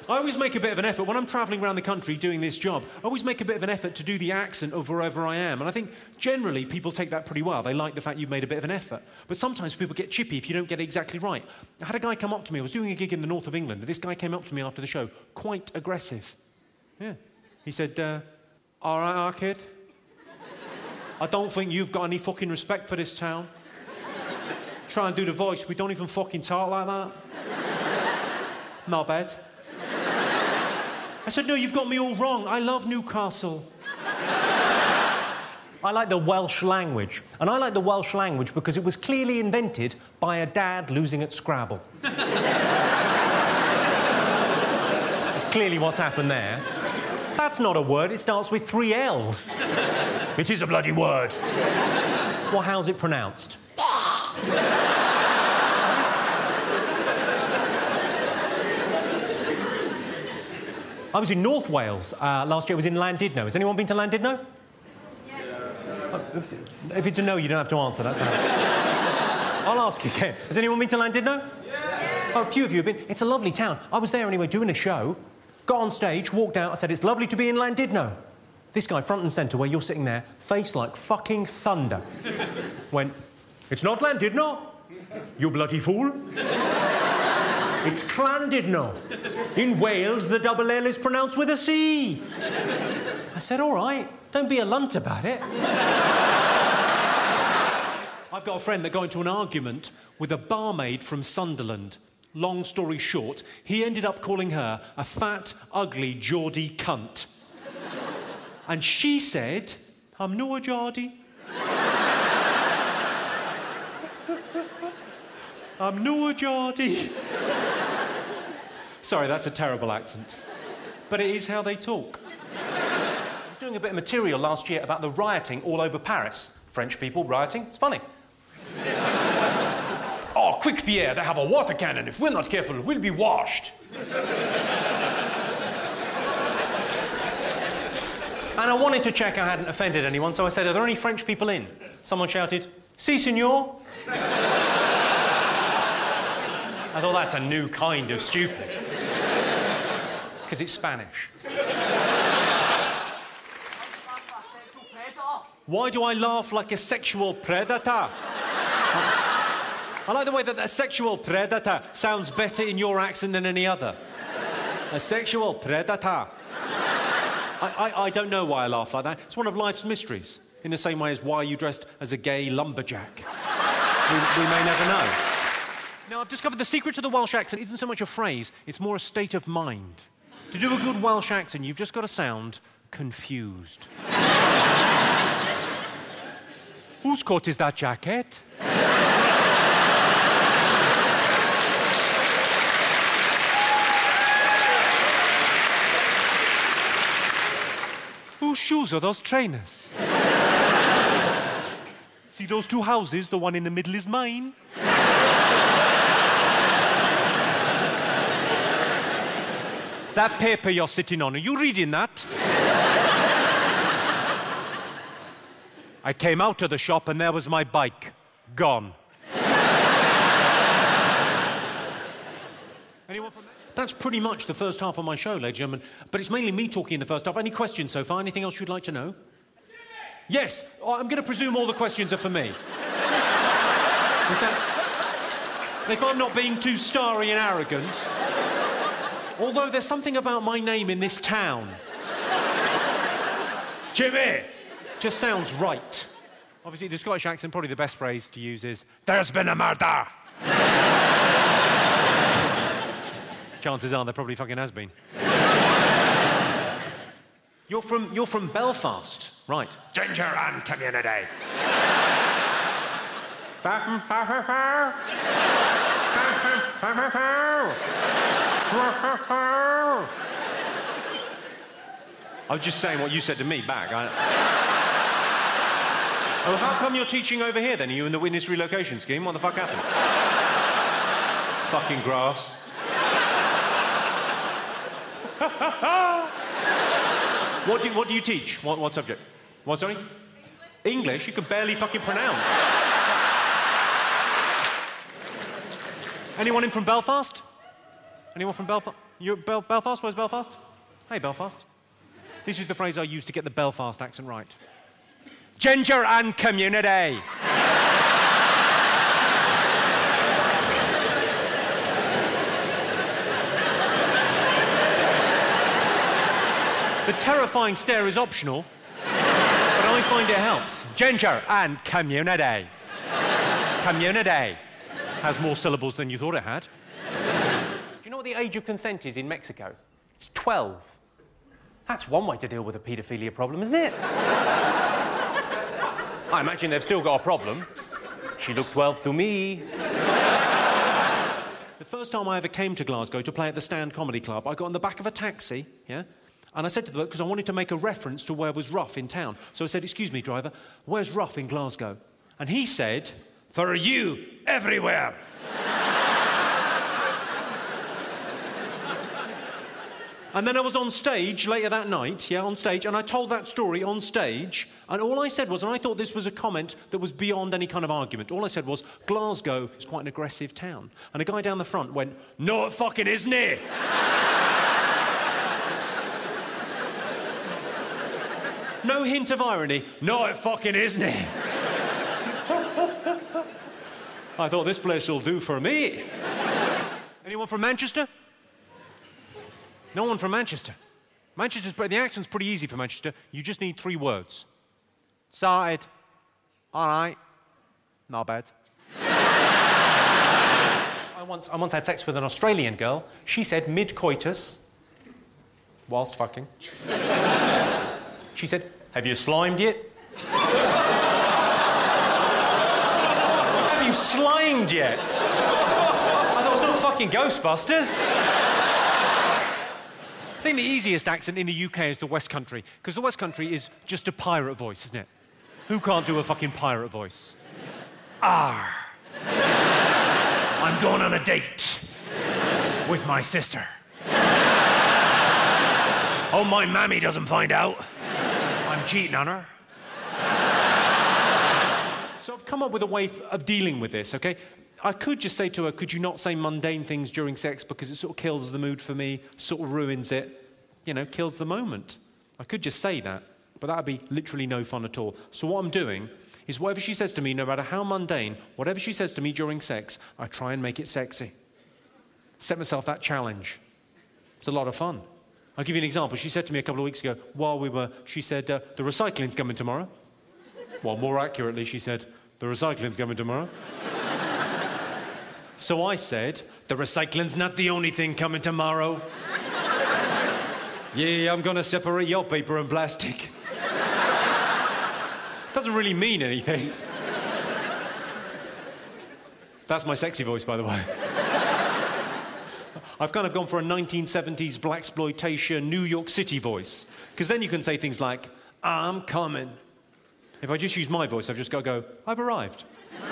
I always make a bit of an effort. When I'm travelling around the country doing this job, I always make a bit of an effort to do the accent of wherever I am. And I think generally people take that pretty well. They like the fact you've made a bit of an effort. But sometimes people get chippy if you don't get it exactly right. I had a guy come up to me. I was doing a gig in the north of England, and this guy came up to me after the show, quite aggressive. Yeah. He said, all right, kid. I don't think you've got any fucking respect for this town. Try and do the voice. We don't even fucking talk like that. Not bad. I said, no, you've got me all wrong. I love Newcastle. I like the Welsh language. And I like the Welsh language because it was clearly invented by a dad losing at Scrabble. It's clearly what's happened there. That's not a word. It starts with 3 L's. It is a bloody word. Well, how's it pronounced? I was in North Wales last year. I was in Llandudno. Has anyone been to Llandudno? Yeah. If it's a no, you don't have to answer. That's I'll ask again. Has anyone been to Llandudno? Yeah. Oh, a few of you have been. It's a lovely town. I was there anyway doing a show. Got on stage, walked out. I said, it's lovely to be in Llandudno. This guy, front and centre, where you're sitting there, face like fucking thunder, went, it's not Llandudno, you bloody fool. It's Llandudno. In Wales, the double L is pronounced with a C. I said, all right, don't be a lunt about it. I've got a friend that got into an argument with a barmaid from Sunderland. Long story short, he ended up calling her a fat, ugly, Geordie cunt. And she said, I'm no a Geordie. I'm no a Geordie. Sorry, that's a terrible accent. But it is how they talk. I was doing a bit of material last year about the rioting all over Paris. French people rioting, it's funny. Oh, quick, Pierre, they have a water cannon. If we're not careful, we'll be washed. And I wanted to check I hadn't offended anyone, so I said, are there any French people in? Someone shouted, si, senor. I thought that's a new kind of stupid. Because it's Spanish. Why do I laugh like a sexual predator? I like the way that sexual predator sounds better in your accent than any other. A sexual predator. I don't know why I laugh like that. It's one of life's mysteries. In the same way as why you dressed as a gay lumberjack. We may never know. Now, I've discovered the secret to the Welsh accent isn't so much a phrase, it's more a state of mind. To do a good Welsh accent, you've just got to sound confused. Whose coat is that jacket? Whose shoes are those trainers? See those 2 houses? The one in the middle is mine. That paper you're sitting on, are you reading that? I came out of the shop and there was my bike. Gone. Anyone from... That's pretty much the first half of my show, ladies and gentlemen. But it's mainly me talking in the first half. Any questions so far? Anything else you'd like to know? Yes. Oh, I'm going to presume all the questions are for me. If I'm not being too starry and arrogant. Although there's something about my name in this town. Jimmy! Just sounds right. Obviously, the Scottish accent, probably the best phrase to use is, there's been a murder! Chances are there probably fucking has been. You're from Belfast, right? Ginger and community. I was just saying what you said to me back. Oh, how come you're teaching over here then? Are you in the witness relocation scheme? What the fuck happened? Fucking grass. What do you teach? What subject? What, sorry? English? You can barely fucking pronounce. Anyone in from Belfast? Anyone from Belfast? You're Belfast? Where's Belfast? Hey, Belfast. This is the phrase I use to get the Belfast accent right. Ginger and community. The terrifying stare is optional, but I find it helps. Ginger and community. Community has more syllables than you thought it had. Do you know what the age of consent is in Mexico? It's 12. That's one way to deal with a paedophilia problem, isn't it? I imagine they've still got a problem. She looked 12 to me. The first time I ever came to Glasgow to play at the Stand Comedy Club, I got in the back of a taxi, yeah? And I said to the bloke, because I wanted to make a reference to where was rough in town. So I said, excuse me, driver, where's rough in Glasgow? And he said, for you, everywhere. And then I was on stage later that night, on stage, and I told that story on stage, and all I said was, and I thought this was a comment that was beyond any kind of argument, all I said was, Glasgow is quite an aggressive town. And a guy down the front went, no, it fucking isn't it? No hint of irony. No, it fucking isn't it? I thought this place will do for me. Anyone from Manchester? No one from Manchester. The accent's pretty easy for Manchester. You just need 3 words. Started. All right. Not bad. I once had sex with an Australian girl. She said mid-coitus, whilst fucking. She said, have you slimed yet? Have you slimed yet? I thought it was not fucking Ghostbusters. I think the easiest accent in the UK is the West Country, because the West Country is just a pirate voice, isn't it? Who can't do a fucking pirate voice? Arr. I'm going on a date with my sister. Oh, my mammy doesn't find out. I'm cheating on her. So I've come up with a way of dealing with this, okay? I could just say to her, could you not say mundane things during sex because it sort of kills the mood for me, sort of ruins it, kills the moment. I could just say that, but that would be literally no fun at all. So what I'm doing is whatever she says to me, no matter how mundane, whatever she says to me during sex, I try and make it sexy. Set myself that challenge. It's a lot of fun. I'll give you an example. She said to me a couple of weeks ago, she said, the recycling's coming tomorrow. Well, more accurately, she said, the recycling's coming tomorrow. So I said, the recycling's not the only thing coming tomorrow. Yeah, I'm going to separate your paper and plastic. Doesn't really mean anything. That's my sexy voice, by the way. I've kind of gone for a 1970s blaxploitation New York City voice, because then you can say things like, I'm coming. If I just use my voice, I've just got to go, I've arrived.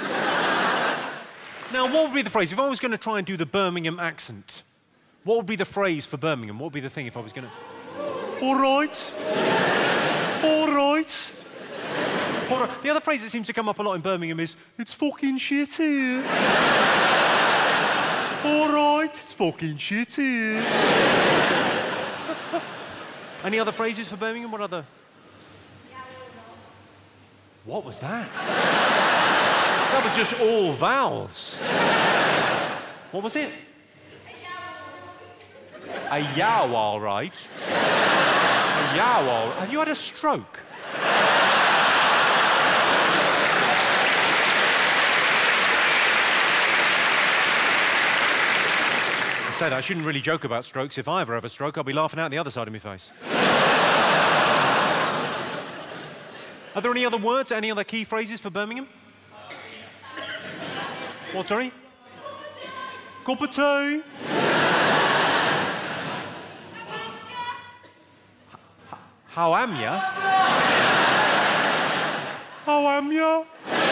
Now, what would be the phrase? If I was going to try and do the Birmingham accent, what would be the phrase for Birmingham? What would be the thing if I was going to... All right. All right. All right. The other phrase that seems to come up a lot in Birmingham is, it's fucking shit here. All right, it's fucking shit here. Any other phrases for Birmingham? What other? What was that? That was just all vowels. What was it? A yow, all right. A yow, all right. Have you had a stroke? I said I shouldn't really joke about strokes. If I ever have a stroke, I'll be laughing out the other side of my face. Are there any other words, any other key phrases for Birmingham? What, sorry? Cup of tea. How am ya? How am ya?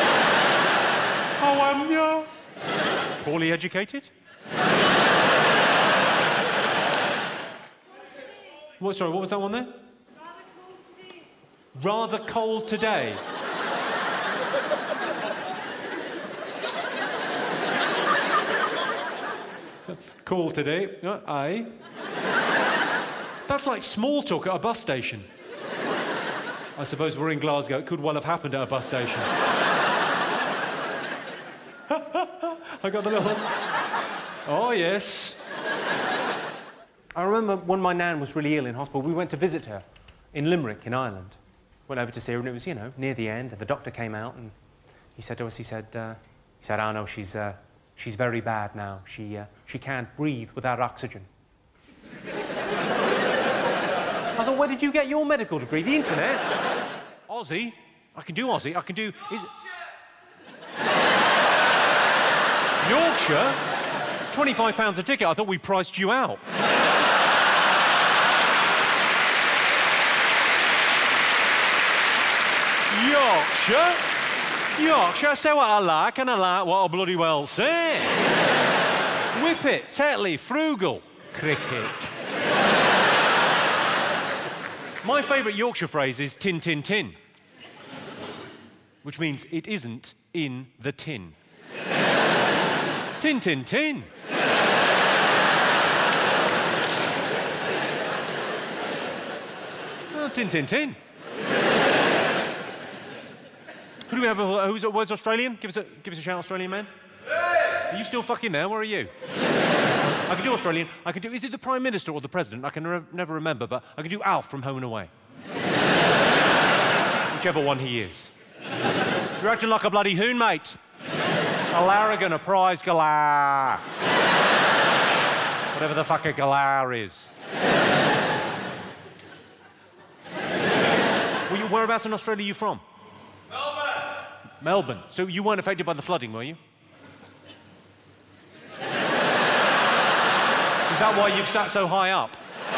How am ya? Poorly educated? What, sorry, what was that one there? Rather cold today. Cold today, aye. That's like small talk at a bus station. I suppose we're in Glasgow. It could well have happened at a bus station. I got the little... Oh, yes. I remember when my nan was really ill in hospital, we went to visit her in Limerick, in Ireland. Went over to see her, and it was, you know, near the end, and the doctor came out, and he said to us, he said, oh, no, she's very bad now. She can't breathe without oxygen. I thought, where did you get your medical degree? The internet? Aussie? I can do Aussie. I can do... Yorkshire? It's £25 a ticket. I thought we priced you out. Yorkshire? Yorkshire, say what I like, and I like what I bloody well say. Whippet, Tetley, frugal, cricket. My favourite Yorkshire phrase is tin, tin, tin, which means it isn't in the tin. Tin, tin, tin. Oh, tin, tin, tin. Who do we have? Where's Australian? Give us a shout, Australian man. Hey! Are you still fucking there? Where are you? I can do Australian. I can do... Is it the Prime Minister or the President? I can never remember, but I can do Alf from Home and Away. Whichever one he is. You're acting like a bloody hoon, mate. A larrigan, a prize galah. Whatever the fuck a galah is. Whereabouts in Australia are you from? Melbourne. Melbourne. So you weren't affected by the flooding, were you? Is that why you've sat so high up?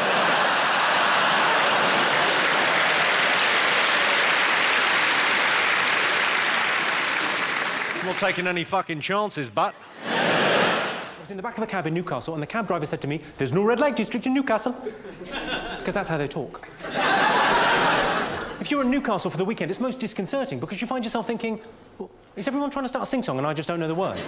I'm not taking any fucking chances, but... I was in the back of a cab in Newcastle, and the cab driver said to me, "There's no red light district in Newcastle." Because that's how they talk. If you're in Newcastle for the weekend, it's most disconcerting because you find yourself thinking, well, is everyone trying to start a sing-song and I just don't know the words?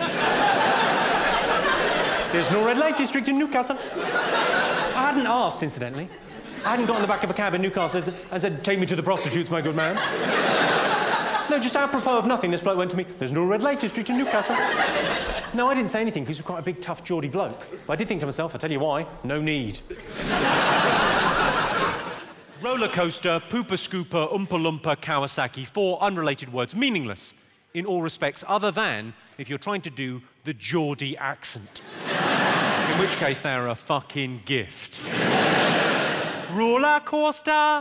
There's no red light district in Newcastle. I hadn't asked, incidentally. I hadn't got in the back of a cab in Newcastle and said, "Take me to the prostitutes, my good man." No, just apropos of nothing, this bloke went to me, "There's no red light district in Newcastle." No, I didn't say anything because he was quite a big, tough, Geordie bloke. But I did think to myself, I'll tell you why, no need. Roller coaster, pooper scooper, oompa loompa, Kawasaki, 4 unrelated words, meaningless in all respects, other than if you're trying to do the Geordie accent. In which case, they're a fucking gift. Roller coaster,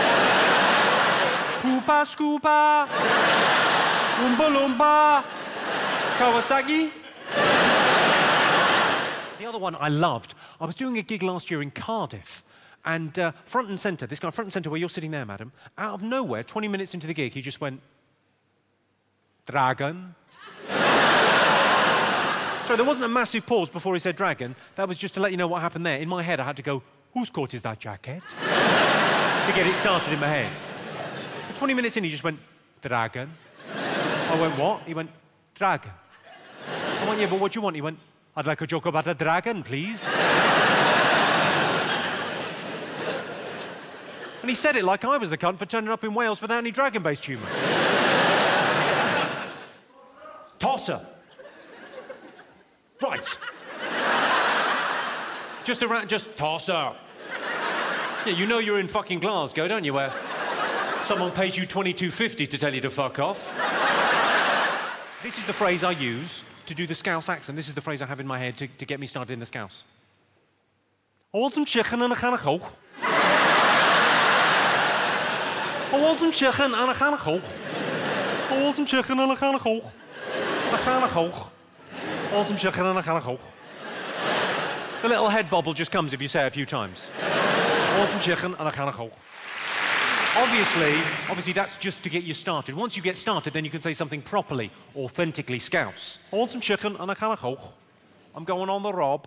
pooper scooper, oompa loompa, Kawasaki. The other one I loved, I was doing a gig last year in Cardiff. And front and centre, this guy, front and centre where you're sitting there, madam, out of nowhere, 20 minutes into the gig, he just went, "Dragon." So there wasn't a massive pause before he said dragon. That was just to let you know what happened there. In my head, I had to go, "Whose coat is that jacket?" to get it started in my head. But 20 minutes in, he just went, "Dragon." I went, "What?" He went, "Dragon." I went, "Yeah, but what do you want?" He went, "I'd like a joke about a dragon, please." And he said it like I was the cunt for turning up in Wales without any dragon-based humour. Tosser. Right. Just tosser. Yeah, you know you're in fucking Glasgow, don't you, where someone pays you $22.50 to tell you to fuck off. This is the phrase I use to do the Scouse accent. This is the phrase I have in my head to get me started in the Scouse. I want some chicken and a can of Coke. I want some chicken and a can of Coke. I want some chicken and a can of Coke. A can of Coke. I want some chicken and a can of Coke. The little head bobble just comes if you say it a few times. I want some chicken and a can of Coke. Obviously, that's just to get you started. Once you get started, then you can say something properly, authentically Scouse. I want some chicken and a can of Coke. I'm going on the rob.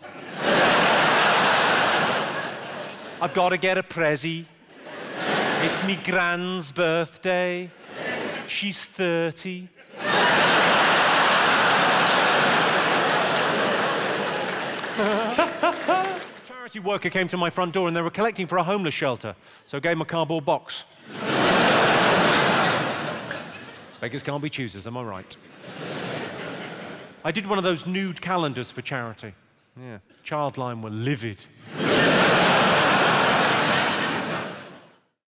I've got to get a prezzy. It's me gran's birthday. She's 30. Charity worker came to my front door and they were collecting for a homeless shelter, so I gave them a cardboard box. Beggars can't be choosers, am I right? I did one of those nude calendars for charity. Yeah, Childline were livid.